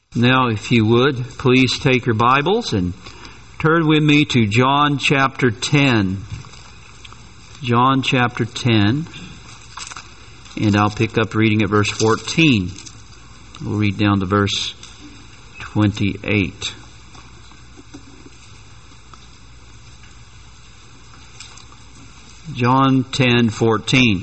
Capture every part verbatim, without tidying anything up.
Now, if you would, please take your Bibles and turn with me to John chapter ten. John chapter ten. And I'll pick up reading at verse fourteen. We'll read down to verse twenty-eight. John ten fourteen.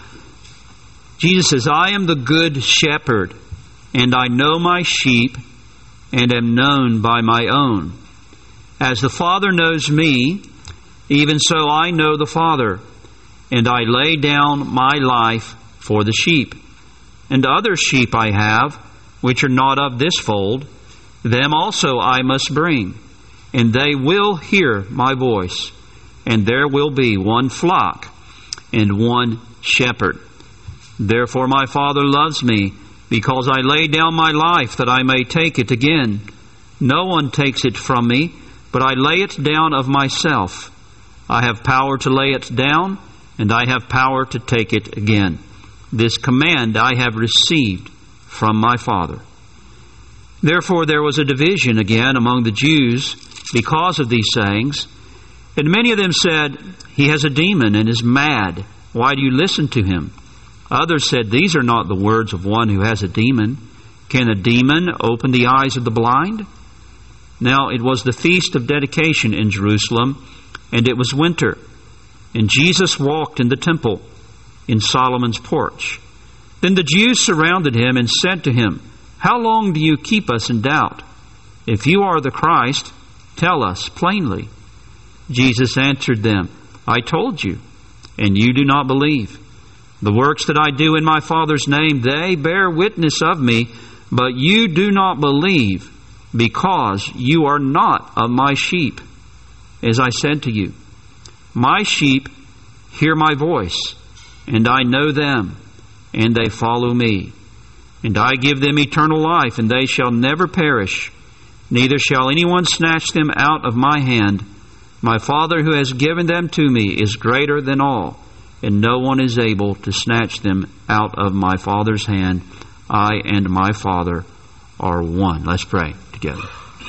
Jesus says, I am the good shepherd, and I know my sheep, and am known by my own. As the Father knows me, even so I know the Father, and I lay down my life for the sheep. And other sheep I have, which are not of this fold, them also I must bring, and they will hear my voice, and there will be one flock and one shepherd. Therefore my Father loves me, because I lay down my life that I may take it again. No one takes it from me, but I lay it down of myself. I have power to lay it down, and I have power to take it again. This command I have received from my Father. Therefore there was a division again among the Jews because of these sayings. And many of them said, He has a demon and is mad. Why do you listen to him? Others said, These are not the words of one who has a demon. Can a demon open the eyes of the blind? Now it was the feast of dedication in Jerusalem, and it was winter. And Jesus walked in the temple in Solomon's porch. Then the Jews surrounded him and said to him, How long do you keep us in doubt? If you are the Christ, tell us plainly. Jesus answered them, I told you, and you do not believe. The works that I do in my Father's name, they bear witness of me, but you do not believe, because you are not of my sheep. As I said to you, my sheep hear my voice, and I know them, and they follow me. And I give them eternal life, and they shall never perish, neither shall anyone snatch them out of my hand. My Father who has given them to me is greater than all, and no one is able to snatch them out of my Father's hand. I and my Father are one. Let's pray together.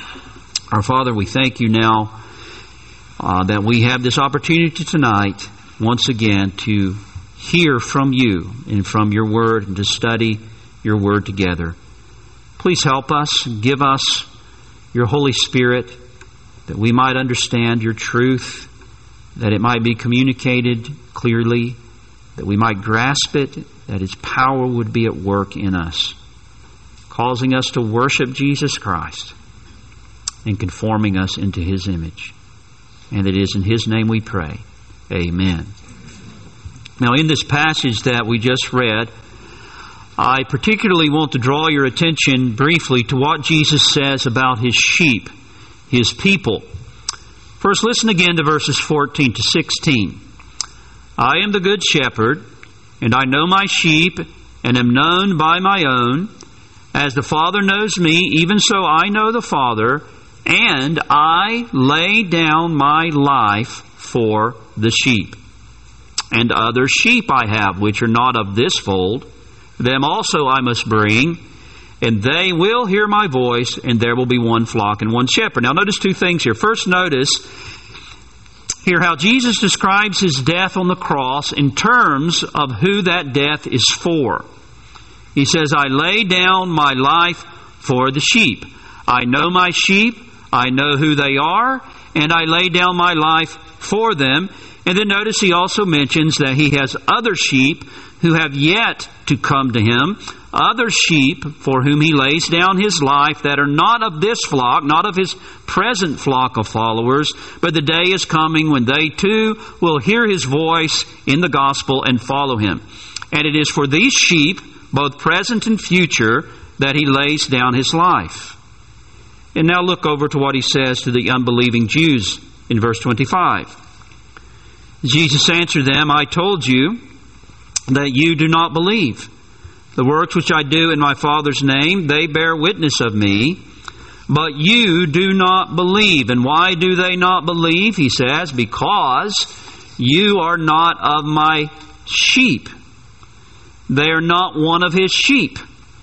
Our Father, we thank you now uh, that we have this opportunity tonight, once again, to hear from you and from your word and to study your word together. Please help us, give us your Holy Spirit, that we might understand your truth, that it might be communicated clearly, that we might grasp it, that its power would be at work in us, causing us to worship Jesus Christ and conforming us into His image. And it is in His name we pray. Amen. Now, in this passage that we just read, I particularly want to draw your attention briefly to what Jesus says about His sheep, His people. First, listen again to verses fourteen to sixteen. I am the good shepherd, and I know my sheep, and am known by my own. As the Father knows me, even so I know the Father, and I lay down my life for the sheep. And other sheep I have, which are not of this fold, them also I must bring, and they will hear my voice, and there will be one flock and one shepherd. Now notice two things here. First, notice here how Jesus describes His death on the cross in terms of who that death is for. He says, I lay down my life for the sheep. I know my sheep, I know who they are, and I lay down my life for them. And then notice He also mentions that He has other sheep who have yet to come to Him, other sheep for whom He lays down His life that are not of this flock, not of His present flock of followers, but the day is coming when they too will hear His voice in the gospel and follow Him. And it is for these sheep, both present and future, that He lays down His life. And now look over to what He says to the unbelieving Jews in verse twenty-five. Jesus answered them, I told you that you do not believe. The works which I do in my Father's name, they bear witness of me, but you do not believe. And why do they not believe? He says, because you are not of my sheep. They are not one of His sheep.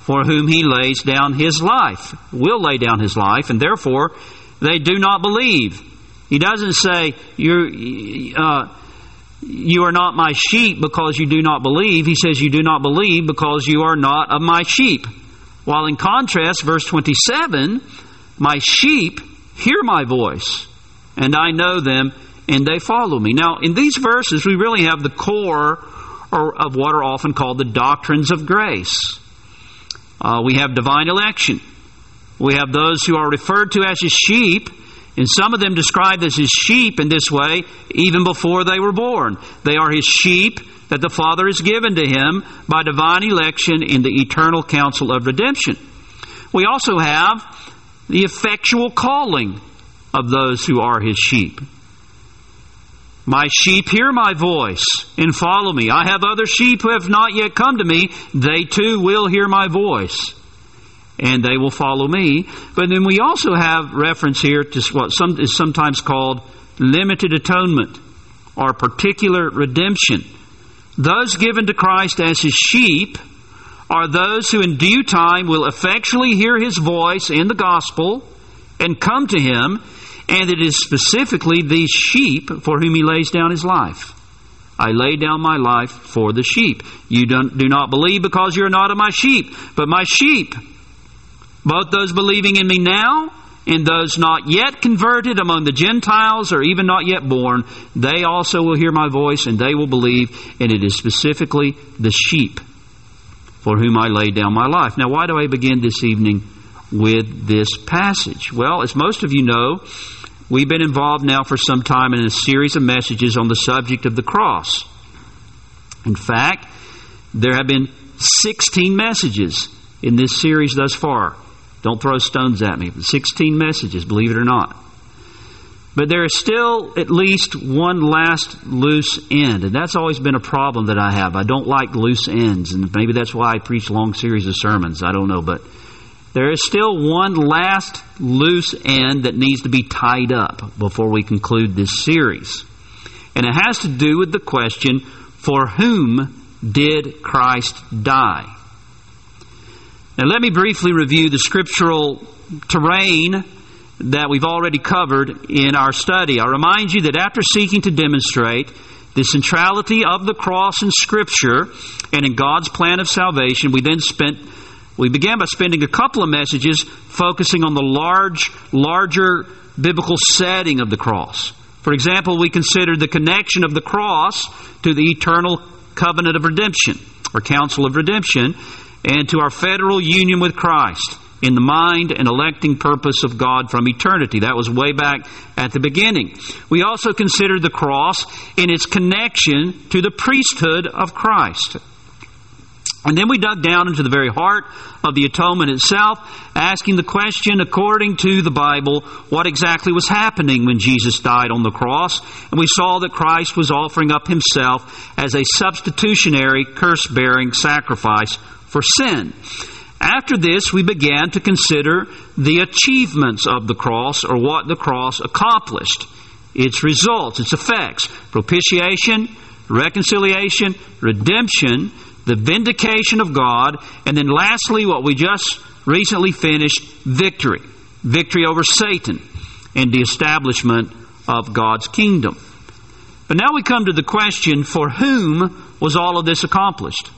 for whom he lays down his life. Will lay down his life, and therefore they do not believe. He doesn't say, you're, uh, you are not my sheep because you do not believe. He says, you do not believe because you are not of my sheep. While in contrast, verse twenty-seven, my sheep hear my voice, and I know them, and they follow me. Now, in these verses, we really have the core of what are often called the doctrines of grace. Uh, we have divine election. We have those who are referred to as his sheep, and some of them described as his sheep in this way even before they were born. They are his sheep that the Father has given to him by divine election in the eternal counsel of redemption. We also have the effectual calling of those who are his sheep. My sheep hear my voice and follow me. I have other sheep who have not yet come to me. They too will hear my voice, and they will follow me. But then we also have reference here to what some is sometimes called limited atonement or particular redemption. Those given to Christ as his sheep are those who in due time will effectually hear his voice in the gospel and come to him, and it is specifically these sheep for whom he lays down his life. I lay down my life for the sheep. You don't, do not believe because you are not of my sheep, but my sheep, both those believing in me now and those not yet converted among the Gentiles or even not yet born, they also will hear my voice and they will believe, and it is specifically the sheep for whom I lay down my life. Now, why do I begin this evening with this passage? Well, as most of you know, we've been involved now for some time in a series of messages on the subject of the cross. In fact, there have been sixteen messages in this series thus far. Don't throw stones at me, but sixteen messages, believe it or not. But there is still at least one last loose end, and that's always been a problem that I have. I don't like loose ends, and maybe that's why I preach long series of sermons. I don't know, but there is still one last loose end that needs to be tied up before we conclude this series. And it has to do with the question, for whom did Christ die? Now let me briefly review the scriptural terrain that we've already covered in our study. I remind you that after seeking to demonstrate the centrality of the cross in Scripture and in God's plan of salvation, we then spent We began by spending a couple of messages focusing on the large, larger biblical setting of the cross. For example, we considered the connection of the cross to the eternal covenant of redemption, or counsel of redemption, and to our federal union with Christ in the mind and electing purpose of God from eternity. That was way back at the beginning. We also considered the cross in its connection to the priesthood of Christ. And then we dug down into the very heart of the atonement itself, asking the question, according to the Bible, what exactly was happening when Jesus died on the cross. And we saw that Christ was offering up himself as a substitutionary, curse-bearing sacrifice for sin. After this, we began to consider the achievements of the cross, or what the cross accomplished, its results, its effects: propitiation, reconciliation, redemption, the vindication of God, and then lastly, what we just recently finished, victory. Victory over Satan and the establishment of God's kingdom. But now we come to the question, for whom was all of this accomplished?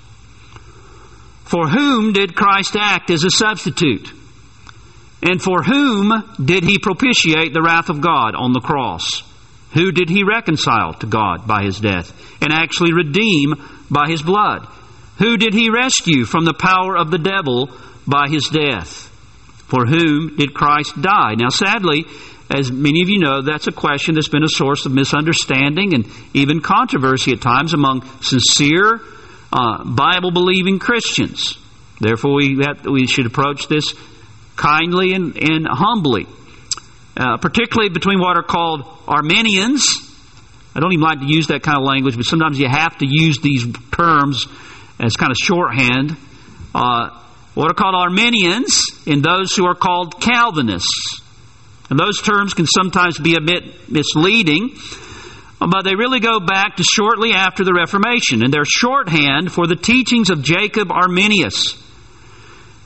For whom did Christ act as a substitute? And for whom did he propitiate the wrath of God on the cross? Who did he reconcile to God by his death and actually redeem by his blood? Who did he rescue from the power of the devil by his death? For whom did Christ die? Now, sadly, as many of you know, that's a question that's been a source of misunderstanding and even controversy at times among sincere, uh, Bible-believing Christians. Therefore, we have, we should approach this kindly and, and humbly, uh, particularly between what are called Arminians. I don't even like to use that kind of language, but sometimes you have to use these terms as kind of shorthand. Uh, what are called Arminians, and those who are called Calvinists. And those terms can sometimes be a bit misleading, but they really go back to shortly after the Reformation, and they're shorthand for the teachings of Jacob Arminius.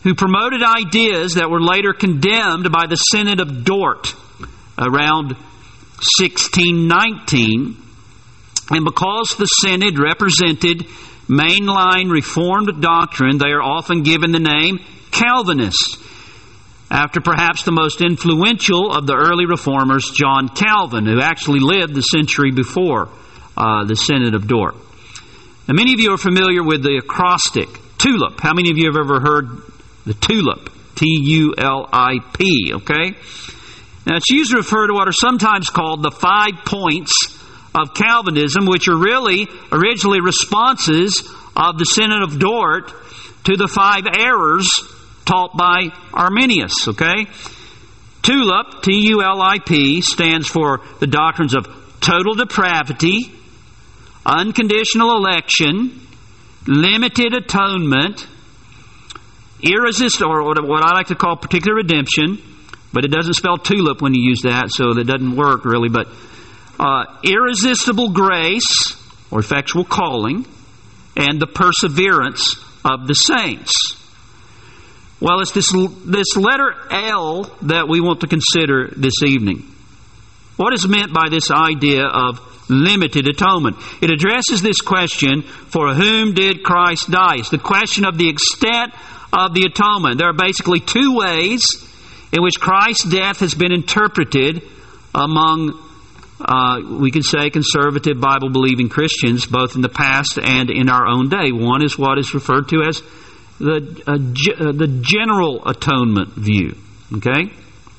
who promoted ideas that were later condemned by the Synod of Dort around sixteen nineteen. And because the Synod represented mainline Reformed doctrine, they are often given the name Calvinists, after perhaps the most influential of the early Reformers, John Calvin, who actually lived the century before uh, the Synod of Dort. Now, many of you are familiar with the acrostic TULIP. How many of you have ever heard the TULIP? T U L I P, okay? Now, it's used to refer to what are sometimes called the five points of Calvinism, which are really originally responses of the Synod of Dort to the five errors taught by Arminius, okay? TULIP, T U L I P, stands for the doctrines of total depravity, unconditional election, limited atonement, irresistible, or what I like to call particular redemption, but it doesn't spell tulip when you use that, so that doesn't work really, but uh, irresistible grace, or effectual calling, and the perseverance of the saints. Well, it's this, this letter L that we want to consider this evening. What is meant by this idea of limited atonement? It addresses this question, for whom did Christ die? It's the question of the extent of the atonement. There are basically two ways in which Christ's death has been interpreted among, uh, we could say, conservative Bible-believing Christians, both in the past and in our own day. One is what is referred to as the uh, ge- uh, the general atonement view. Okay?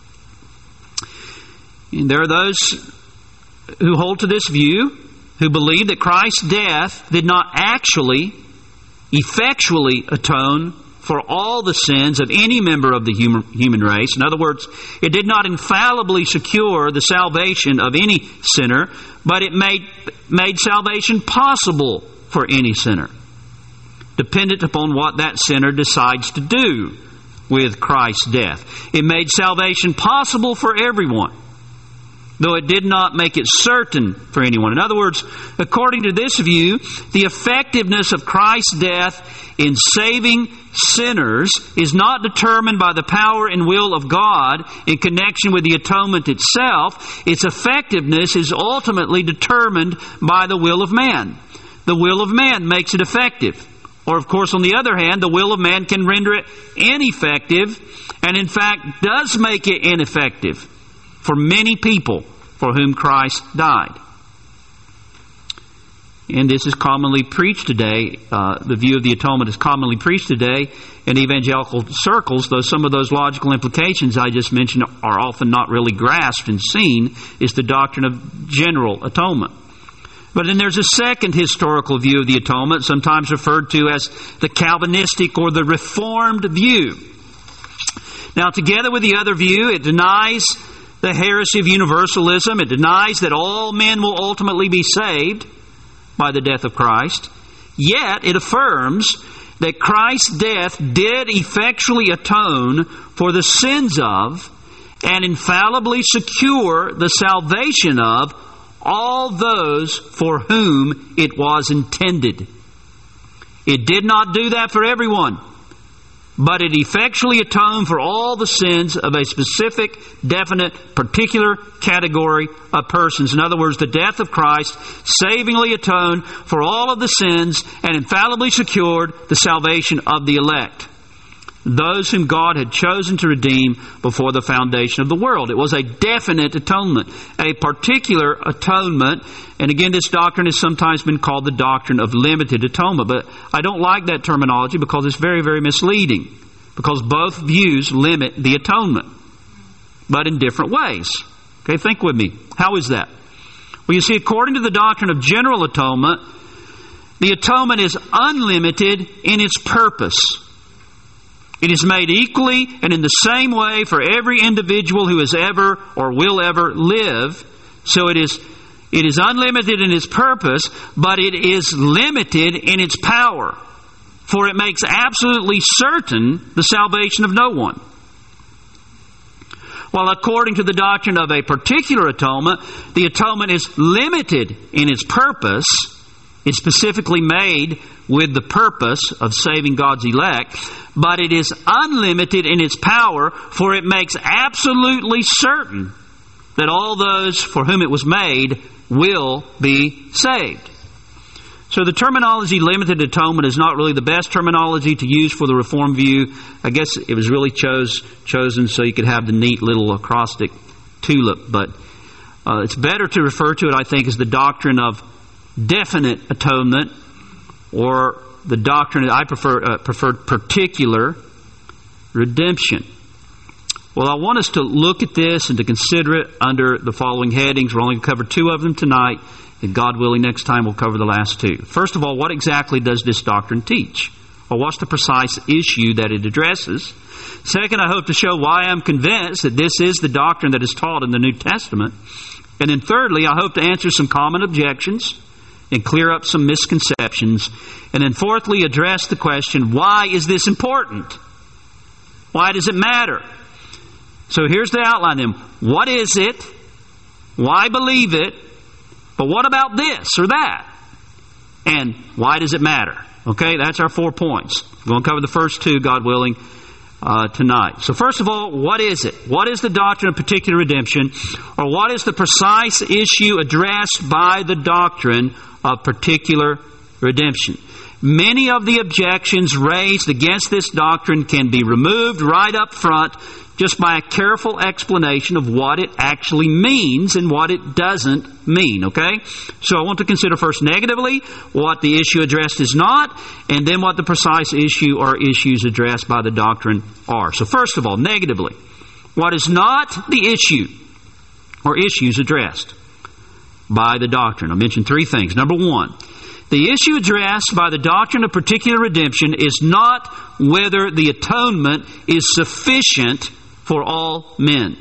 And there are those who hold to this view, who believe that Christ's death did not actually, effectually atone for all the sins of any member of the human, human race. In other words, it did not infallibly secure the salvation of any sinner, but it made, made salvation possible for any sinner, dependent upon what that sinner decides to do with Christ's death. It made salvation possible for everyone, though it did not make it certain for anyone. In other words, according to this view, the effectiveness of Christ's death in saving sinners is not determined by the power and will of God in connection with the atonement itself. Its effectiveness is ultimately determined by the will of man. The will of man makes it effective. Or, of course, on the other hand, the will of man can render it ineffective, and in fact does make it ineffective for many people for whom Christ died. And this is commonly preached today. Uh, the view of the atonement is commonly preached today in evangelical circles, though some of those logical implications I just mentioned are often not really grasped and seen, is the doctrine of general atonement. But then there's a second historical view of the atonement, sometimes referred to as the Calvinistic or the Reformed view. Now, together with the other view, it denies the heresy of universalism. It denies that all men will ultimately be saved by the death of Christ. Yet it affirms that Christ's death did effectually atone for the sins of and infallibly secure the salvation of all those for whom it was intended. It did not do that for everyone, but it effectually atoned for all the sins of a specific, definite, particular category of persons. In other words, the death of Christ savingly atoned for all of the sins and infallibly secured the salvation of the elect, those whom God had chosen to redeem before the foundation of the world. It was a definite atonement, a particular atonement. And again, this doctrine has sometimes been called the doctrine of limited atonement. But I don't like that terminology because it's very, very misleading. Because both views limit the atonement, but in different ways. Okay, think with me. How is that? Well, you see, according to the doctrine of general atonement, the atonement is unlimited in its purpose. It is made equally and in the same way for every individual who has ever or will ever live. So it is it is unlimited in its purpose, but it is limited in its power. For it makes absolutely certain the salvation of no one. While according to the doctrine of a particular atonement, the atonement is limited in its purpose. It's specifically made with the purpose of saving God's elect, but it is unlimited in its power, for it makes absolutely certain that all those for whom it was made will be saved. So the terminology limited atonement is not really the best terminology to use for the Reformed view. I guess it was really chose, chosen so you could have the neat little acrostic tulip. But uh, it's better to refer to it, I think, as the doctrine of definite atonement, or the doctrine that I prefer, uh, preferred particular redemption. Well, I want us to look at this and to consider it under the following headings. We're only going to cover two of them tonight. And God willing, next time we'll cover the last two. First of all, what exactly does this doctrine teach? Or what's the precise issue that it addresses? Second, I hope to show why I'm convinced that this is the doctrine that is taught in the New Testament. And then thirdly, I hope to answer some common objections and clear up some misconceptions. And then fourthly, address the question, why is this important? Why does it matter? So here's the outline then. What is it? Why believe it? But what about this or that? And why does it matter? Okay, that's our four points. We're going to cover the first two, God willing, uh, tonight. So first of all, what is it? What is the doctrine of particular redemption? Or what is the precise issue addressed by the doctrine of particular redemption? Many of the objections raised against this doctrine can be removed right up front just by a careful explanation of what it actually means and what it doesn't mean, okay? So I want to consider first negatively what the issue addressed is not, and then what the precise issue or issues addressed by the doctrine are. So first of all, negatively, what is not the issue or issues addressed by the doctrine? I'll mention three things. Number one, the issue addressed by the doctrine of particular redemption is not whether the atonement is sufficient for all men.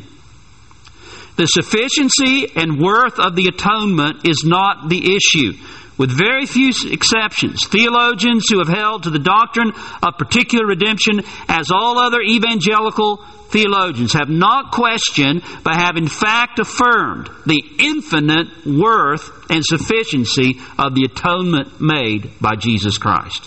The sufficiency and worth of the atonement is not the issue. With very few exceptions, theologians who have held to the doctrine of particular redemption, as all other evangelical theologians, have not questioned, but have in fact affirmed the infinite worth and sufficiency of the atonement made by Jesus Christ.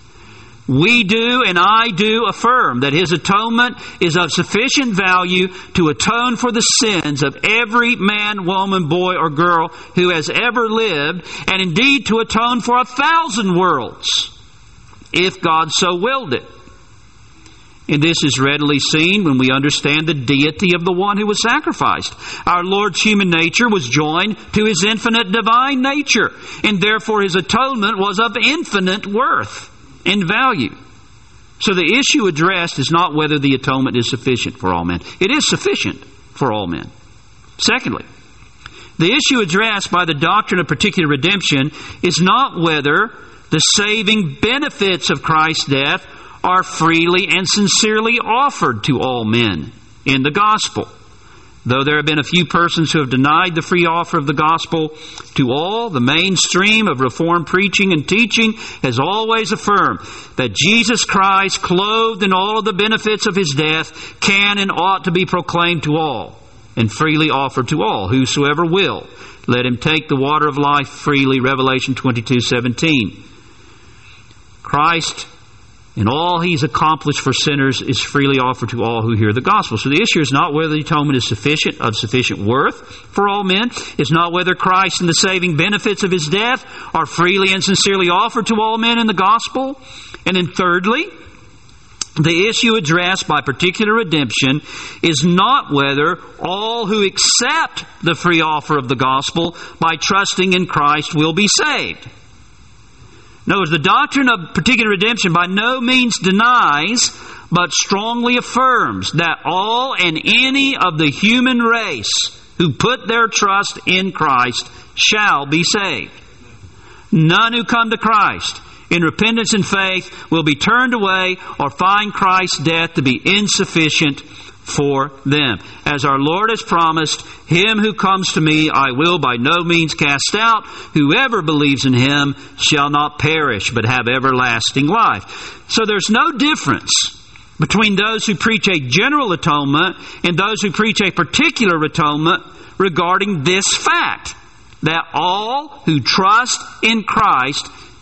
We do, and I do, affirm that His atonement is of sufficient value to atone for the sins of every man, woman, boy, or girl who has ever lived, and indeed to atone for a thousand worlds, if God so willed it. And this is readily seen when we understand the deity of the one who was sacrificed. Our Lord's human nature was joined to His infinite divine nature, and therefore His atonement was of infinite worth and value. So the issue addressed is not whether the atonement is sufficient for all men. It is sufficient for all men. Secondly, the issue addressed by the doctrine of particular redemption is not whether the saving benefits of Christ's death are freely and sincerely offered to all men in the gospel. Though there have been a few persons who have denied the free offer of the gospel to all, the mainstream of Reformed preaching and teaching has always affirmed that Jesus Christ, clothed in all of the benefits of His death, can and ought to be proclaimed to all and freely offered to all, whosoever will. Let him take the water of life freely, Revelation twenty-two seventeen. Christ, and all He's accomplished for sinners, is freely offered to all who hear the gospel. So the issue is not whether the atonement is sufficient, of sufficient worth for all men. It's not whether Christ and the saving benefits of His death are freely and sincerely offered to all men in the gospel. And then thirdly, the issue addressed by particular redemption is not whether all who accept the free offer of the gospel by trusting in Christ will be saved. Notice, the doctrine of particular redemption by no means denies, but strongly affirms that all and any of the human race who put their trust in Christ shall be saved. None who come to Christ in repentance and faith will be turned away or find Christ's death to be insufficient for them. As our Lord has promised, him who comes to me I will by no means cast out. Whoever believes in Him shall not perish, but have everlasting life. So there's no difference between those who preach a general atonement and those who preach a particular atonement regarding this fact, that all who trust in Christ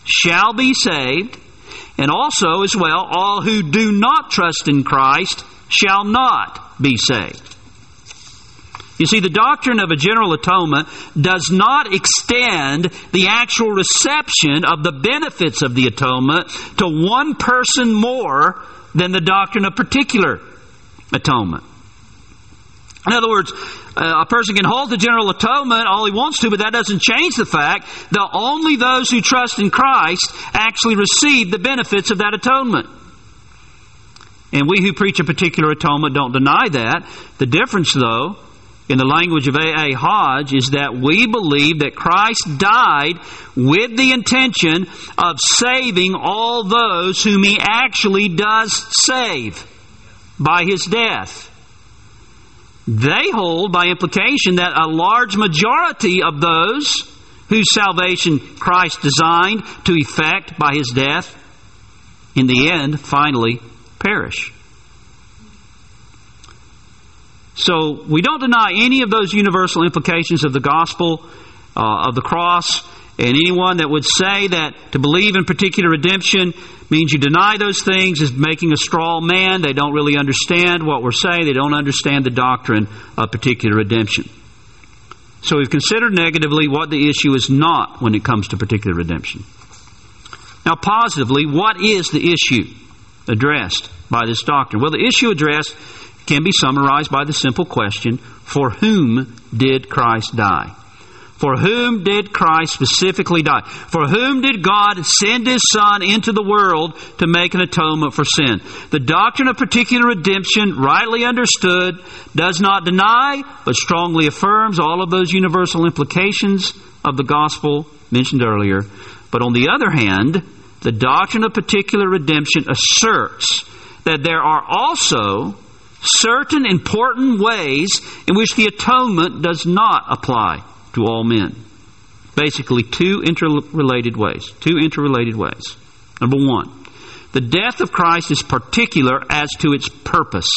shall be saved, and also as well all who do not trust in Christ shall not be saved. You see, the doctrine of a general atonement does not extend the actual reception of the benefits of the atonement to one person more than the doctrine of particular atonement. In other words, uh, a person can hold the general atonement all he wants to, but that doesn't change the fact that only those who trust in Christ actually receive the benefits of that atonement. And we who preach a particular atonement don't deny that. The difference, though, in the language of A A Hodge, is that we believe that Christ died with the intention of saving all those whom He actually does save by His death. They hold, by implication, that a large majority of those whose salvation Christ designed to effect by His death, in the end, finally perish. So we don't deny any of those universal implications of the gospel, uh, of the cross, and anyone that would say that to believe in particular redemption means you deny those things is making a straw man. They don't really understand what we're saying. They don't understand the doctrine of particular redemption. So we've considered negatively what the issue is not when it comes to particular redemption. Now positively, what is the issue addressed by this doctrine? Well, the issue addressed can be summarized by the simple question, for whom did Christ die? For whom did Christ specifically die? For whom did God send His Son into the world to make an atonement for sin? The doctrine of particular redemption, rightly understood, does not deny, but strongly affirms all of those universal implications of the gospel mentioned earlier. But on the other hand, the doctrine of particular redemption asserts that there are also certain important ways in which the atonement does not apply to all men. Basically, two interrelated ways. Two interrelated ways. Number one, the death of Christ is particular as to its purpose.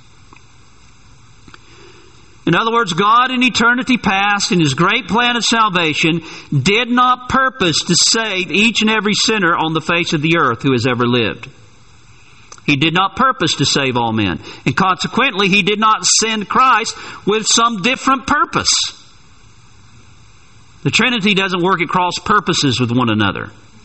In other words, God in eternity past, in His great plan of salvation, did not purpose to save each and every sinner on the face of the earth who has ever lived. He did not purpose to save all men. And consequently, He did not send Christ with some different purpose. The Trinity doesn't work at cross purposes with one another.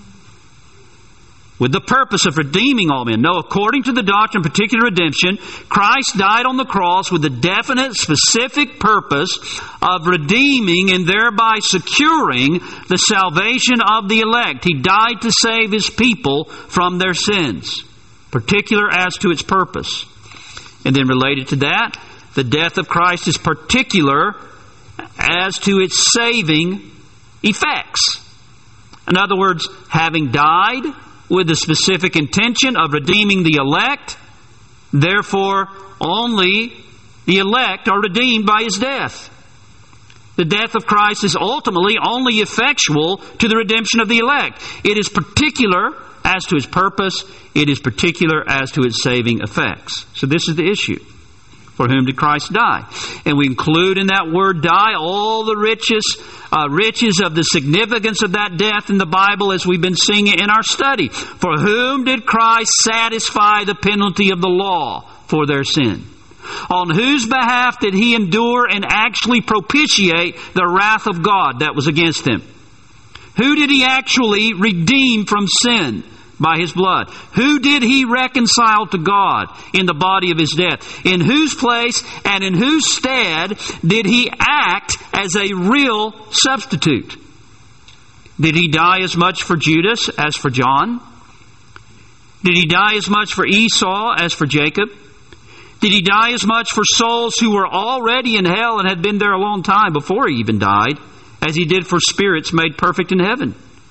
With the purpose of redeeming all men. No, according to the doctrine of particular redemption, Christ died on the cross with the definite, specific purpose of redeeming and thereby securing the salvation of the elect. He died to save His people from their sins. Particular as to its purpose. And then related to that, the death of Christ is particular as to its saving effects. In other words, having died with the specific intention of redeeming the elect, therefore only the elect are redeemed by His death. The death of Christ is ultimately only effectual to the redemption of the elect. It is particular as to its purpose. It is particular as to its saving effects. So this is the issue. For whom did Christ die? And we include in that word die all the riches, uh, riches of the significance of that death in the Bible as we've been seeing it in our study. For whom did Christ satisfy the penalty of the law for their sin? On whose behalf did He endure and actually propitiate the wrath of God that was against Him? Who did He actually redeem from sin? By His blood. Who did He reconcile to God in the body of His death? In whose place and in whose stead did He act as a real substitute? Did He die as much for Judas as for John? Did He die as much for Esau as for Jacob? Did He die as much for souls who were already in hell and had been there a long time before He even died, as He did for spirits made perfect in heaven?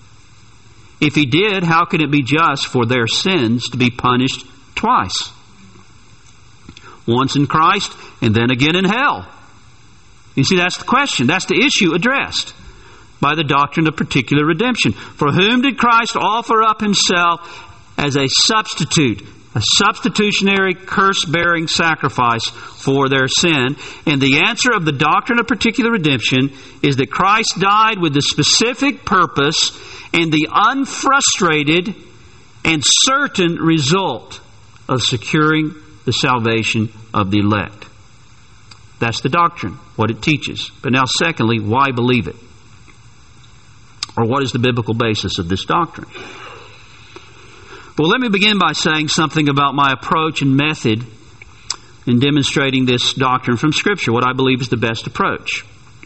If He did, how can it be just for their sins to be punished twice? Once in Christ and then again in hell. You see, that's the question. That's the issue addressed by the doctrine of particular redemption. For whom did Christ offer up Himself as a substitute, A substitutionary curse-bearing sacrifice for their sin. And the answer of the doctrine of particular redemption is that Christ died with the specific purpose and the unfrustrated and certain result of securing the salvation of the elect. That's the doctrine, what it teaches. But now secondly, why believe it? Or what is the biblical basis of this doctrine? Well, let me begin by saying something about my approach and method in demonstrating this doctrine from Scripture, what I believe is the best approach.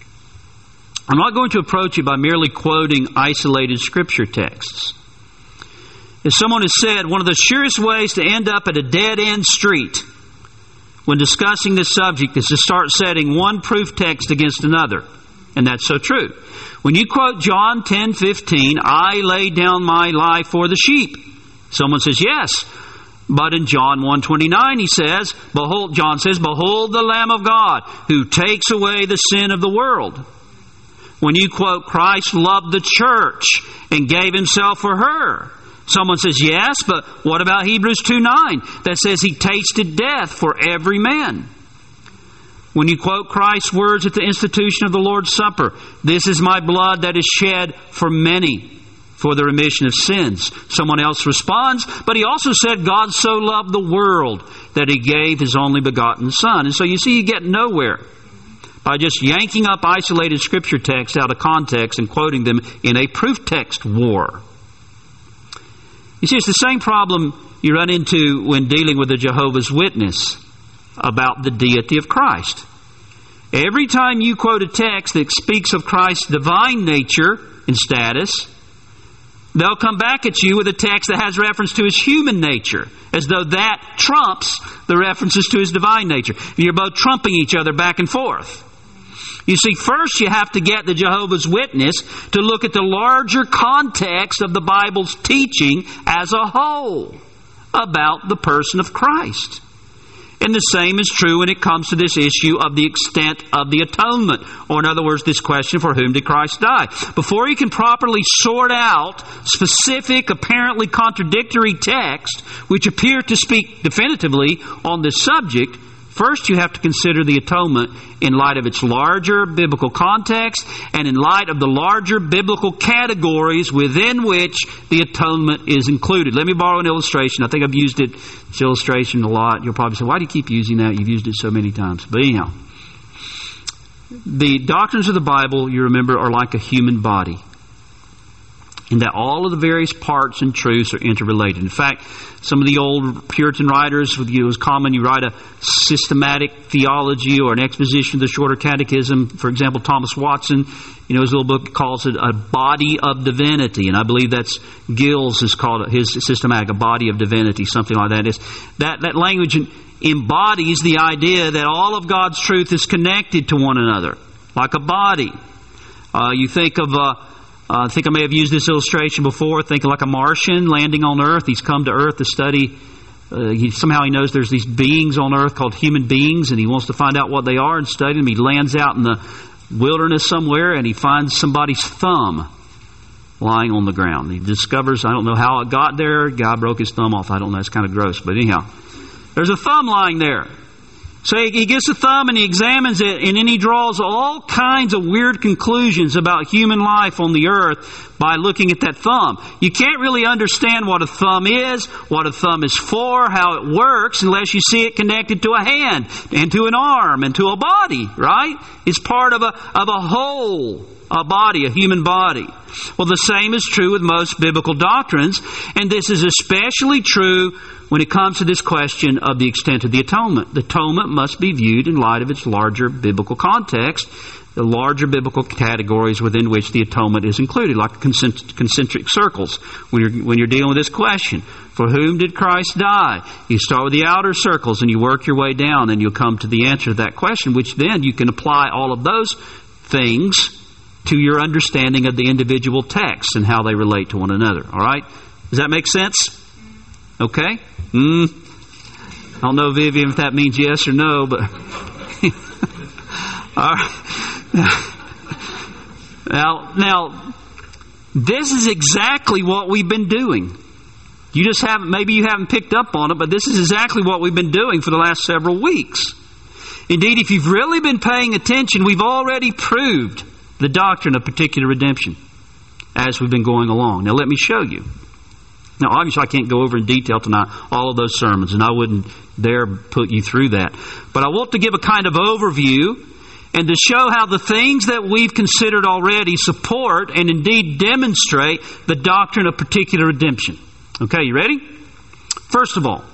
I'm not going to approach it by merely quoting isolated Scripture texts. As someone has said, one of the surest ways to end up at a dead-end street when discussing this subject is to start setting one proof text against another. And that's so true. When you quote John ten fifteen, I lay down my life for the sheep, someone says, yes. But in John one twenty-nine, he says, behold, John says, behold the Lamb of God who takes away the sin of the world. When you quote, Christ loved the church and gave himself for her, someone says, yes, but what about Hebrews two nine that says he tasted death for every man? When you quote Christ's words at the institution of the Lord's Supper, this is my blood that is shed for many, for the remission of sins. Someone else responds, but he also said God so loved the world that he gave his only begotten Son. And so you see, you get nowhere by just yanking up isolated Scripture texts out of context and quoting them in a proof text war. You see, it's the same problem you run into when dealing with a Jehovah's Witness about the deity of Christ. Every time you quote a text that speaks of Christ's divine nature and status, they'll come back at you with a text that has reference to his human nature, as though that trumps the references to his divine nature. You're both trumping each other back and forth. You see, first you have to get the Jehovah's Witness to look at the larger context of the Bible's teaching as a whole about the person of Christ. And the same is true when it comes to this issue of the extent of the atonement. Or in other words, this question, for whom did Christ die? Before you can properly sort out specific, apparently contradictory texts which appear to speak definitively on this subject, first you have to consider the atonement in light of its larger biblical context and in light of the larger biblical categories within which the atonement is included. Let me borrow an illustration. I think I've used it, this illustration a lot. You'll probably say, why do you keep using that? You've used it so many times. But anyhow, the doctrines of the Bible, you remember, are like a human body, in that all of the various parts and truths are interrelated. In fact, some of the old Puritan writers, with you, it was common, you write a systematic theology or an exposition of the Shorter Catechism. For example, Thomas Watson, you know, his little book calls it a body of divinity. And I believe that's Gill's is called his systematic, a body of divinity, something like that. It's, that, that language embodies the idea that all of God's truth is connected to one another, like a body. Uh, you think of... Uh, Uh, I think I may have used this illustration before. Think like a Martian landing on Earth. He's come to Earth to study. Uh, he, somehow he knows there's these beings on Earth called human beings, and he wants to find out what they are and study them. He lands out in the wilderness somewhere, and he finds somebody's thumb lying on the ground. He discovers, I don't know how it got there. Guy broke his thumb off. I don't know. It's kind of gross. But anyhow, there's a thumb lying there. So he gets the thumb and he examines it, and then he draws all kinds of weird conclusions about human life on the earth by looking at that thumb. You can't really understand what a thumb is, what a thumb is for, how it works, unless you see it connected to a hand and to an arm and to a body, right? It's part of a, of a whole, a body, a human body. Well, the same is true with most biblical doctrines, and this is especially true when it comes to this question of the extent of the atonement. The atonement must be viewed in light of its larger biblical context, the larger biblical categories within which the atonement is included, like concentric circles. When you're, when you're dealing with this question, for whom did Christ die? You start with the outer circles and you work your way down, and you'll come to the answer to that question, which then you can apply all of those things to your understanding of the individual texts and how they relate to one another. All right? Does that make sense? Okay? Mm. I don't know, Vivian, if that means yes or no, but all right. now, now, this is exactly what we've been doing. You just haven't, maybe you haven't picked up on it, but this is exactly what we've been doing for the last several weeks. Indeed, if you've really been paying attention, we've already proved the doctrine of particular redemption as we've been going along. Now let me show you. Now obviously I can't go over in detail tonight all of those sermons, and I wouldn't dare put you through that. But I want to give a kind of overview and to show how the things that we've considered already support and indeed demonstrate the doctrine of particular redemption. Okay, you ready? First of all,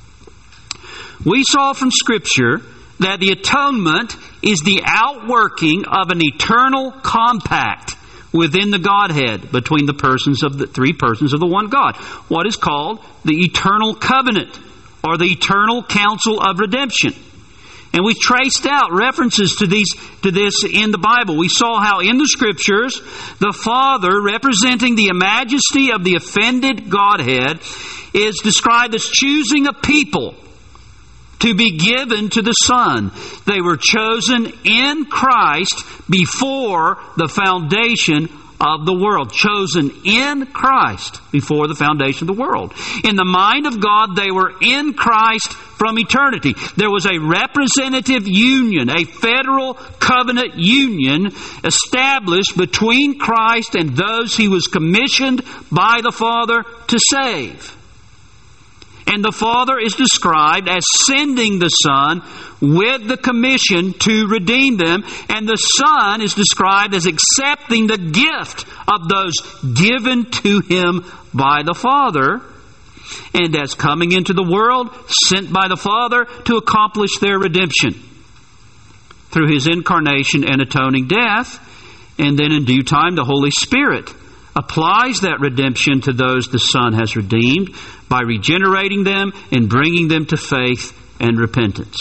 we saw from Scripture that the atonement is the outworking of an eternal compact within the Godhead between the persons of the three persons of the one God. What is called the eternal covenant or the eternal counsel of redemption. And we traced out references to these to this in the Bible. We saw how in the Scriptures, the Father, representing the majesty of the offended Godhead, is described as choosing a people to be given to the Son. They were chosen in Christ before the foundation of the world. Chosen in Christ before the foundation of the world. In the mind of God, they were in Christ from eternity. There was a representative union, a federal covenant union established between Christ and those He was commissioned by the Father to save. And the Father is described as sending the Son with the commission to redeem them. And the Son is described as accepting the gift of those given to Him by the Father. And as coming into the world, sent by the Father to accomplish their redemption through His incarnation and atoning death. And then in due time, the Holy Spirit applies that redemption to those the Son has redeemed by regenerating them and bringing them to faith and repentance.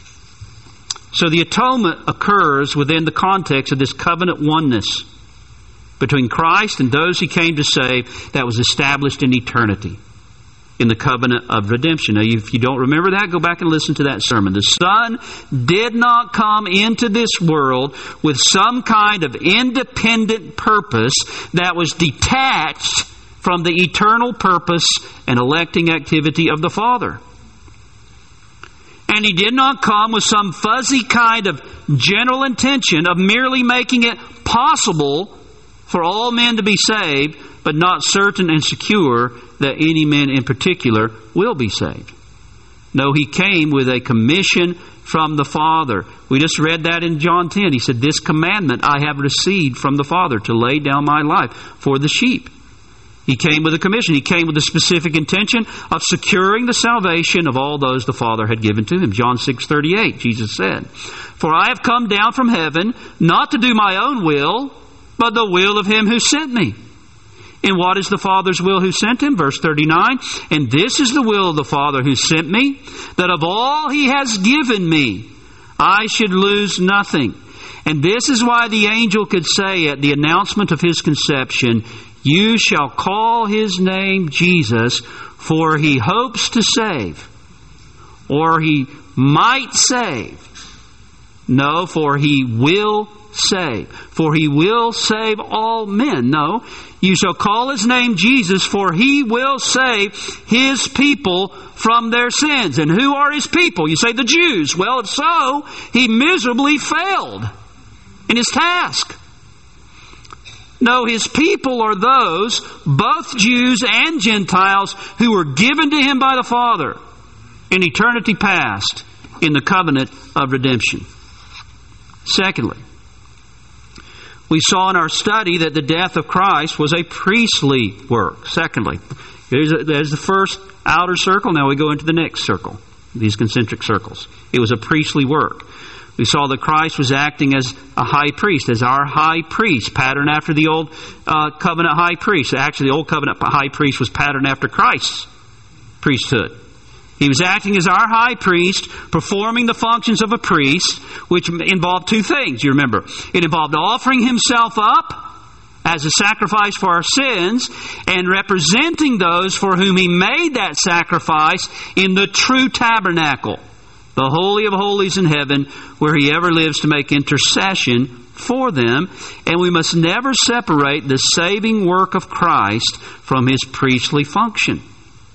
So the atonement occurs within the context of this covenant oneness between Christ and those He came to save that was established in eternity in the covenant of redemption. Now, if you don't remember that, go back and listen to that sermon. The Son did not come into this world with some kind of independent purpose that was detached from the eternal purpose and electing activity of the Father. And He did not come with some fuzzy kind of general intention of merely making it possible for all men to be saved, but not certain and secure that any man in particular will be saved. No, He came with a commission from the Father. We just read that in John ten. He said, "This commandment I have received from the Father, to lay down my life for the sheep." He came with a commission. He came with a specific intention of securing the salvation of all those the Father had given to Him. John six thirty-eight, Jesus said, "For I have come down from heaven, not to do my own will, but the will of Him who sent me." And what is the Father's will who sent Him? Verse thirty-nine, "And this is the will of the Father who sent me, that of all He has given me, I should lose nothing." And this is why the angel could say at the announcement of His conception, "You shall call His name Jesus, for He hopes to save." Or He might save. No, for He will save. For He will save all men. No, you shall call His name Jesus, for He will save His people from their sins. And who are His people? You say the Jews. Well, if so, He miserably failed in His task. No, His people are those, both Jews and Gentiles, who were given to Him by the Father in eternity past in the covenant of redemption. Secondly, we saw in our study that the death of Christ was a priestly work. Secondly, there's, a, there's the first outer circle. Now we go into the next circle, these concentric circles. It was a priestly work. We saw that Christ was acting as a high priest, as our high priest, patterned after the old uh, covenant high priest. Actually, the old covenant high priest was patterned after Christ's priesthood. He was acting as our high priest, performing the functions of a priest, which involved two things, you remember. It involved offering Himself up as a sacrifice for our sins and representing those for whom He made that sacrifice in the true tabernacle, the Holy of Holies in heaven, where He ever lives to make intercession for them. And we must never separate the saving work of Christ from His priestly function.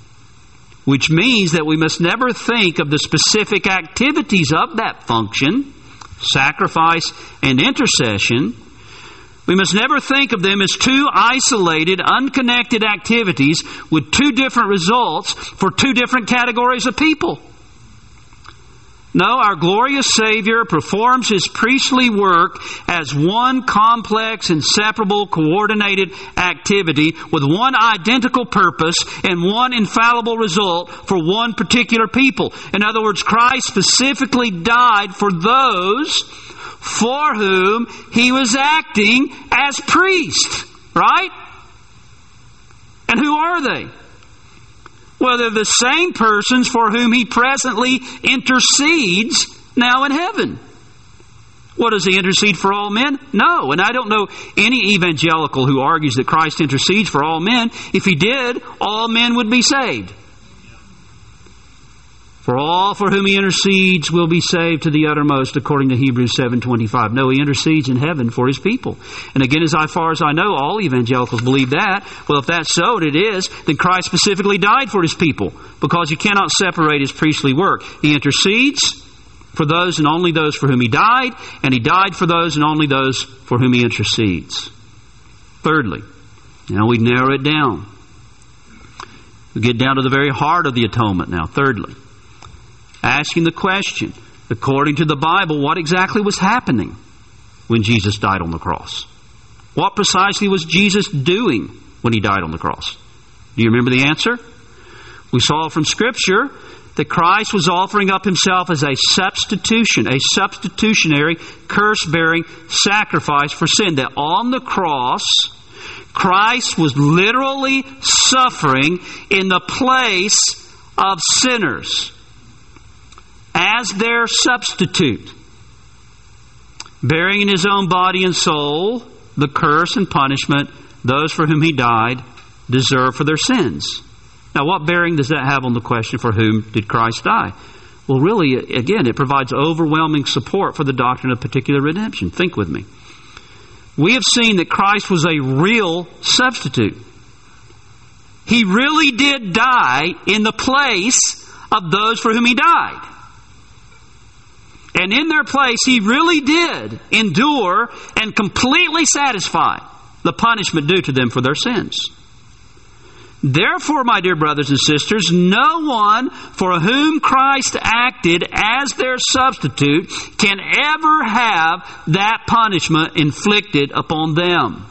which means that we must never think of the specific activities of that function, sacrifice and intercession. We must never think of them as two isolated, unconnected activities with two different results for two different categories of people. No, our glorious Savior performs His priestly work as one complex, inseparable, coordinated activity with one identical purpose and one infallible result for one particular people. In other words, Christ specifically died for those for whom He was acting as priest. Right? And who are they? Well, they're the same persons for whom He presently intercedes now in heaven. What, does He intercede for all men? No. And I don't know any evangelical who argues that Christ intercedes for all men. If He did, all men would be saved. For all for whom He intercedes will be saved to the uttermost, according to Hebrews seven twenty-five. No, He intercedes in heaven for His people. And again, as far as I know, all evangelicals believe that. Well, if that's so, and it is, then Christ specifically died for His people, because you cannot separate His priestly work. He intercedes for those and only those for whom He died, and He died for those and only those for whom He intercedes. Thirdly, now we narrow it down. We get down to the very heart of the atonement now. Thirdly, asking the question, according to the Bible, what exactly was happening when Jesus died on the cross? What precisely was Jesus doing when He died on the cross? Do you remember the answer? We saw from Scripture that Christ was offering up Himself as a substitution, a substitutionary, curse-bearing sacrifice for sin. That on the cross, Christ was literally suffering in the place of sinners as their substitute, bearing in His own body and soul the curse and punishment those for whom He died deserve for their sins. Now, what bearing does that have on the question, for whom did Christ die? Well, really, again, it provides overwhelming support for the doctrine of particular redemption. Think with me. We have seen that Christ was a real substitute. He really did die in the place of those for whom He died. And in their place, He really did endure and completely satisfy the punishment due to them for their sins. Therefore, my dear brothers and sisters, no one for whom Christ acted as their substitute can ever have that punishment inflicted upon them.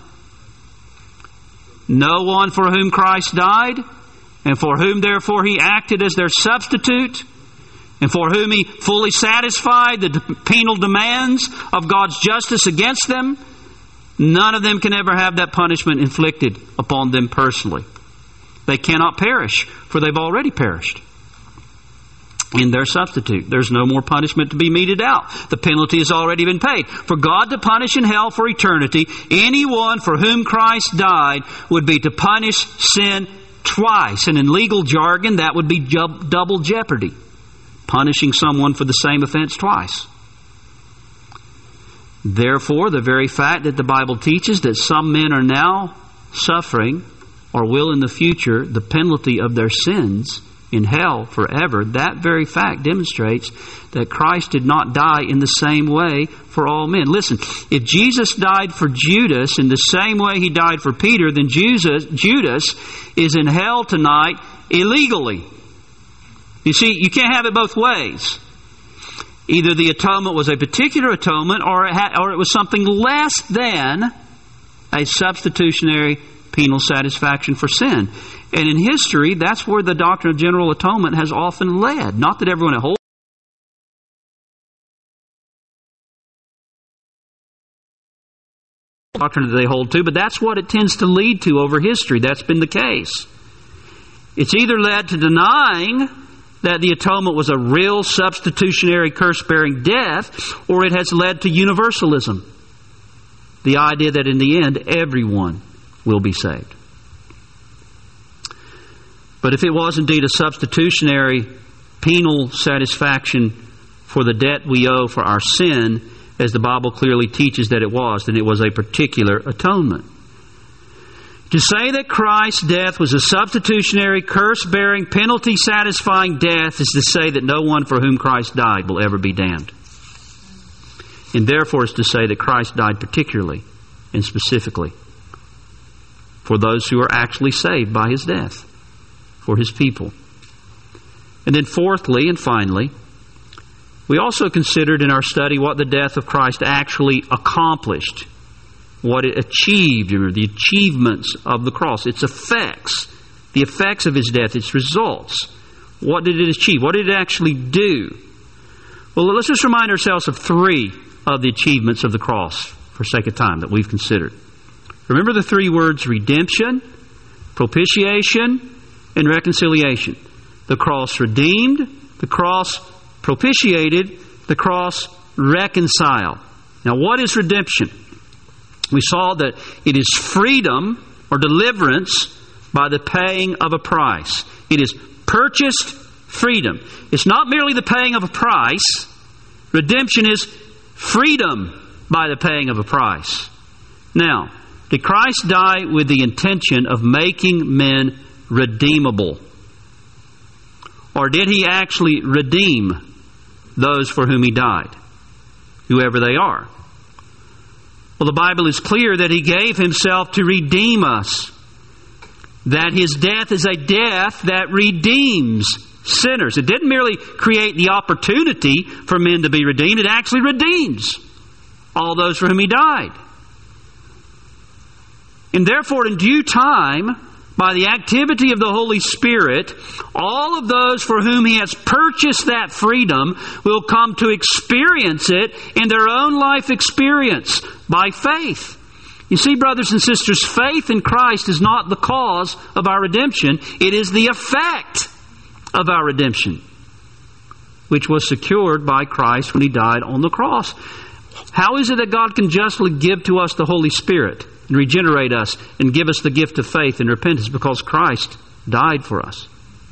No one for whom Christ died, and for whom therefore He acted as their substitute, and for whom He fully satisfied the penal demands of God's justice against them, none of them can ever have that punishment inflicted upon them personally. They cannot perish, for they've already perished in their substitute. There's no more punishment to be meted out. The penalty has already been paid. For God to punish in hell for eternity anyone for whom Christ died would be to punish sin twice. And in legal jargon, that would be double jeopardy. Punishing someone for the same offense twice. Therefore, the very fact that the Bible teaches that some men are now suffering, or will in the future, the penalty of their sins in hell forever, that very fact demonstrates that Christ did not die in the same way for all men. Listen, if Jesus died for Judas in the same way He died for Peter, then Judas, Judas is in hell tonight illegally. You see, you can't have it both ways. Either the atonement was a particular atonement, or it, had, or it was something less than a substitutionary penal satisfaction for sin. And in history, that's where the doctrine of general atonement has often led. Not that everyone holds the doctrine that they hold to, but that's what it tends to lead to over history. That's been the case. It's either led to denying that the atonement was a real substitutionary curse-bearing death, or it has led to universalism. The idea that in the end, everyone will be saved. But if it was indeed a substitutionary penal satisfaction for the debt we owe for our sin, as the Bible clearly teaches that it was, then it was a particular atonement. To say that Christ's death was a substitutionary, curse-bearing, penalty-satisfying death is to say that no one for whom Christ died will ever be damned. And therefore is to say that Christ died particularly and specifically for those who are actually saved by His death, for His people. And then fourthly and finally, we also considered in our study what the death of Christ actually accomplished, what it achieved, or the achievements of the cross, its effects, the effects of His death, its results. What did it achieve? What did it actually do? Well, let's just remind ourselves of three of the achievements of the cross for sake of time that we've considered. Remember the three words: redemption, propitiation, and reconciliation. The cross redeemed, the cross propitiated, the cross reconciled. Now, what is redemption? We saw that it is freedom or deliverance by the paying of a price. It is purchased freedom. It's not merely the paying of a price. Redemption is freedom by the paying of a price. Now, did Christ die with the intention of making men redeemable? Or did He actually redeem those for whom He died, whoever they are? Well, the Bible is clear that He gave Himself to redeem us. That His death is a death that redeems sinners. It didn't merely create the opportunity for men to be redeemed. It actually redeems all those for whom He died. And therefore, in due time, by the activity of the Holy Spirit, all of those for whom He has purchased that freedom will come to experience it in their own life experience by faith. You see, brothers and sisters, faith in Christ is not the cause of our redemption. It is the effect of our redemption, which was secured by Christ when He died on the cross. How is it that God can justly give to us the Holy Spirit and regenerate us and give us the gift of faith and repentance? Because Christ died for us.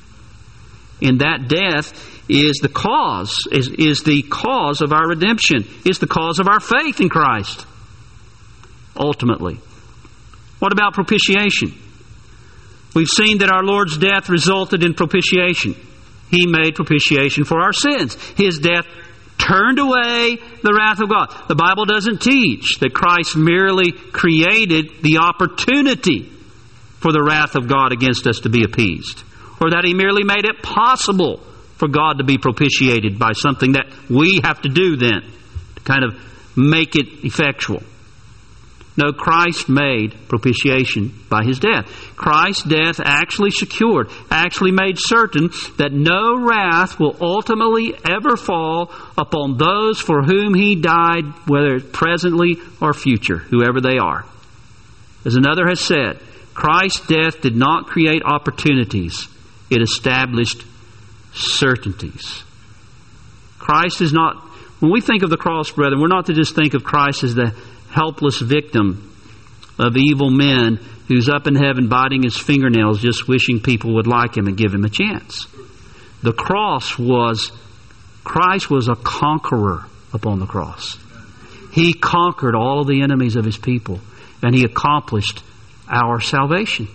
And that death is the cause, is, is the cause of our redemption. It's the cause of our faith in Christ, ultimately. What about propitiation? We've seen that our Lord's death resulted in propitiation. He made propitiation for our sins. His death turned away the wrath of God. The Bible doesn't teach that Christ merely created the opportunity for the wrath of God against us to be appeased, or that He merely made it possible for God to be propitiated by something that we have to do then to kind of make it effectual. No, Christ made propitiation by His death. Christ's death actually secured, actually made certain that no wrath will ultimately ever fall upon those for whom He died, whether presently or future, whoever they are. As another has said, Christ's death did not create opportunities. It established certainties. Christ is not, when we think of the cross, brethren, we're not to just think of Christ as the helpless victim of evil men who's up in heaven biting his fingernails just wishing people would like Him and give Him a chance. The cross was, Christ was a conqueror upon the cross. He conquered all of the enemies of His people, and He accomplished our salvation.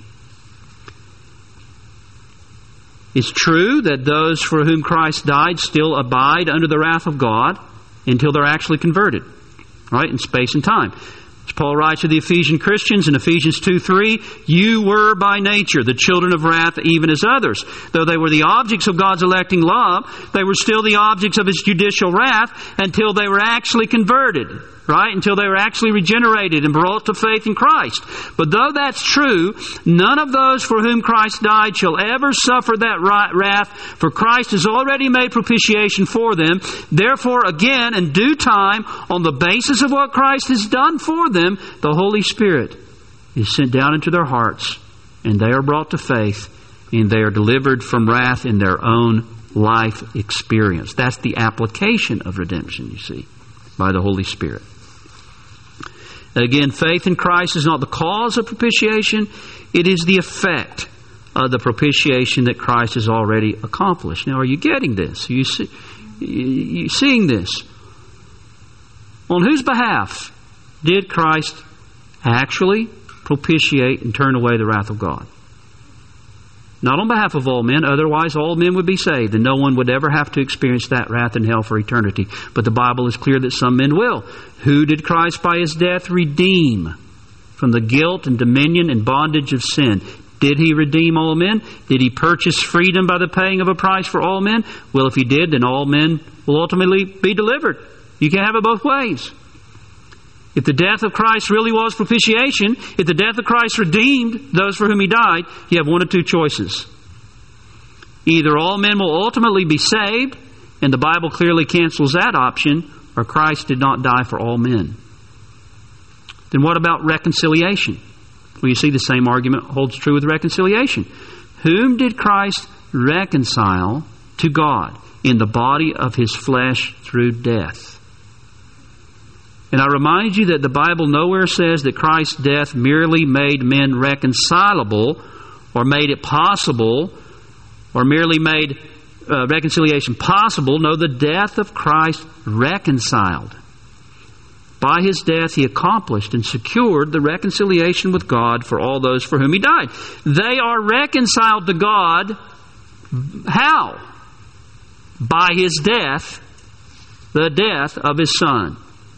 It's true that those for whom Christ died still abide under the wrath of God until they're actually converted. Right, in space and time. As Paul writes to the Ephesian Christians in Ephesians two three, you were by nature the children of wrath even as others. Though they were the objects of God's electing love, they were still the objects of His judicial wrath until they were actually converted. Right? Until they were actually regenerated and brought to faith in Christ. But though that's true, none of those for whom Christ died shall ever suffer that wrath, for Christ has already made propitiation for them. Therefore, again, in due time, on the basis of what Christ has done for them, the Holy Spirit is sent down into their hearts, and they are brought to faith, and they are delivered from wrath in their own life experience. That's the application of redemption, you see, by the Holy Spirit. Again, faith in Christ is not the cause of propitiation. It is the effect of the propitiation that Christ has already accomplished. Now, are you getting this? Are you, see, you seeing this? On whose behalf did Christ actually propitiate and turn away the wrath of God. Not on behalf of all men, otherwise all men would be saved, and no one would ever have to experience that wrath in hell for eternity. But the Bible is clear that some men will. Who did Christ by His death redeem from the guilt and dominion and bondage of sin? Did He redeem all men? Did He purchase freedom by the paying of a price for all men? Well, if He did, then all men will ultimately be delivered. You can't have it both ways. If the death of Christ really was propitiation, if the death of Christ redeemed those for whom He died, you have one of two choices. Either all men will ultimately be saved, and the Bible clearly cancels that option, or Christ did not die for all men. Then what about reconciliation? Well, you see the same argument holds true with reconciliation. Whom did Christ reconcile to God? In the body of His flesh through death. And I remind you that the Bible nowhere says that Christ's death merely made men reconcilable, or made it possible, or merely made uh, reconciliation possible. No, the death of Christ reconciled. By His death He accomplished and secured the reconciliation with God for all those for whom He died. They are reconciled to God. How? By His death, the death of His Son.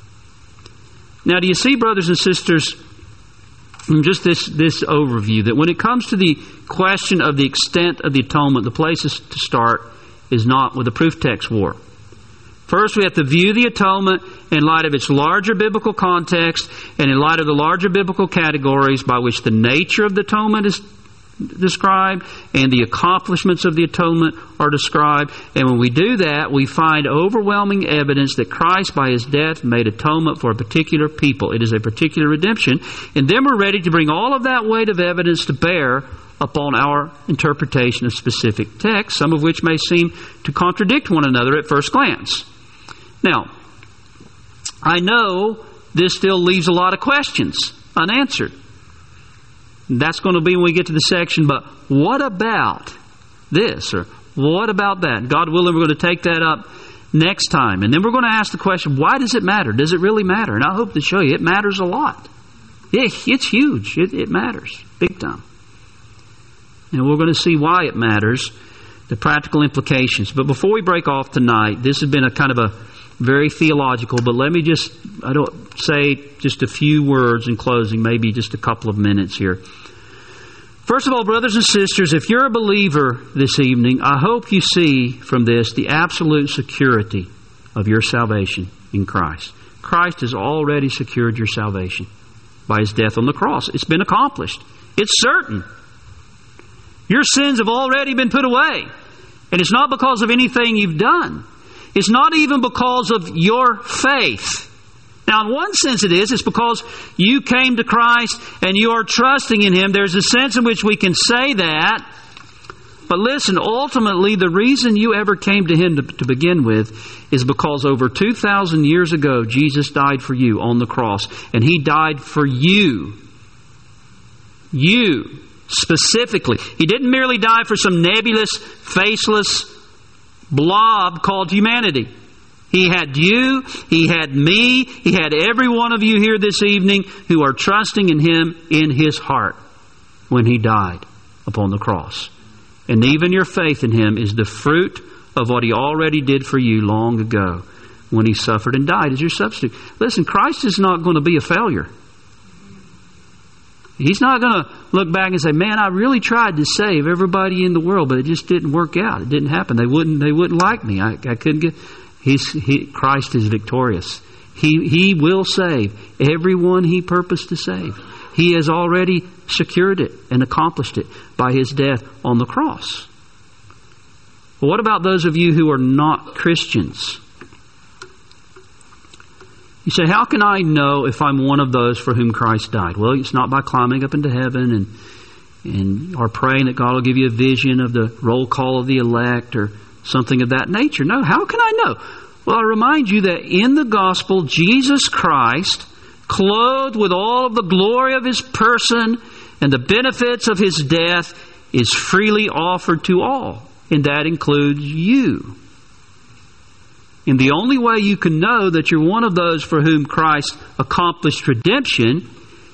Now, do you see, brothers and sisters, from just this, this overview, that when it comes to the question of the extent of the atonement, the place to start is not with the proof text war. First, we have to view the atonement in light of its larger biblical context and in light of the larger biblical categories by which the nature of the atonement is described and the accomplishments of the atonement are described. And when we do that, we find overwhelming evidence that Christ by His death made atonement for a particular people. It is a particular redemption. And then we're ready to bring all of that weight of evidence to bear upon our interpretation of specific texts, some of which may seem to contradict one another at first glance. Now, I know this still leaves a lot of questions unanswered. That's going to be when we get to the section, but what about this? Or what about that? God willing, we're going to take that up next time. And then we're going to ask the question, why does it matter? Does it really matter? And I hope to show you it matters a lot. It, it's huge. It, it matters big time. And we're going to see why it matters, the practical implications. But before we break off tonight, this has been a kind of a very theological, but let me just, I don't say just a few words in closing, maybe just a couple of minutes here. First of all, brothers and sisters, if you're a believer this evening, I hope you see from this the absolute security of your salvation in Christ. Christ has already secured your salvation by His death on the cross. It's been accomplished. It's certain. Your sins have already been put away. And it's not because of anything you've done. It's not even because of your faith. Now, in one sense it is. It's because you came to Christ and you are trusting in Him. There's a sense in which we can say that. But listen, ultimately, the reason you ever came to Him to, to begin with is because over two thousand years ago, Jesus died for you on the cross. And He died for you. You, specifically. He didn't merely die for some nebulous, faceless blob called humanity. He had you, He had me, He had every one of you here this evening who are trusting in Him in His heart when He died upon the cross. And even your faith in Him is the fruit of what He already did for you long ago when He suffered and died as your substitute. Listen, Christ is not going to be a failure. He's not going to look back and say, man, I really tried to save everybody in the world, but it just didn't work out. It didn't happen. They wouldn't they wouldn't like me. I, I couldn't get... He's, he, Christ is victorious. He, he will save everyone He purposed to save. He has already secured it and accomplished it by His death on the cross. But what about those of you who are not Christians? You say, how can I know if I'm one of those for whom Christ died? Well, it's not by climbing up into heaven and and or praying that God will give you a vision of the roll call of the elect or something of that nature. No, how can I know? Well, I remind you that in the gospel, Jesus Christ, clothed with all of the glory of His person and the benefits of His death, is freely offered to all. And that includes you. And the only way you can know that you're one of those for whom Christ accomplished redemption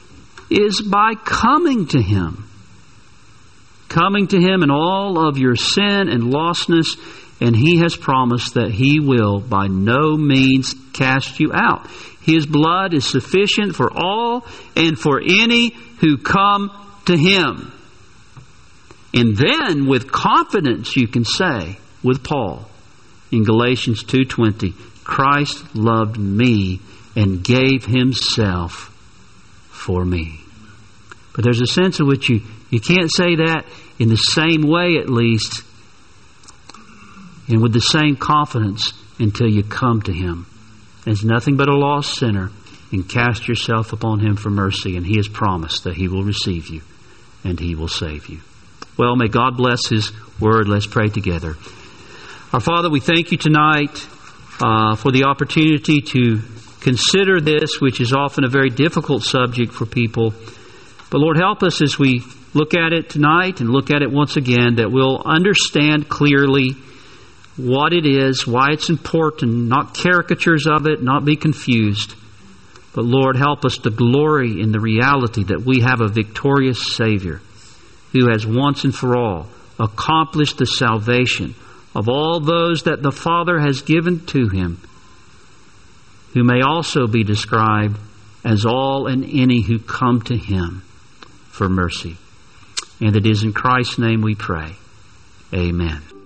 is by coming to Him. Coming to Him in all of your sin and lostness, and He has promised that He will by no means cast you out. His blood is sufficient for all and for any who come to Him. And then with confidence you can say with Paul in Galatians two twenty, Christ loved me and gave Himself for me. But there's a sense in which you, you can't say that in the same way, at least, and with the same confidence until you come to Him as nothing but a lost sinner and cast yourself upon Him for mercy. And He has promised that He will receive you and He will save you. Well, may God bless His Word. Let's pray together. Our Father, we thank You tonight uh, for the opportunity to consider this, which is often a very difficult subject for people. But Lord, help us as we look at it tonight and look at it once again, that we'll understand clearly what it is, why it's important, not caricatures of it, not be confused. But Lord, help us to glory in the reality that we have a victorious Savior who has once and for all accomplished the salvation of all those that the Father has given to Him, who may also be described as all and any who come to Him for mercy. And it is in Christ's name we pray. Amen.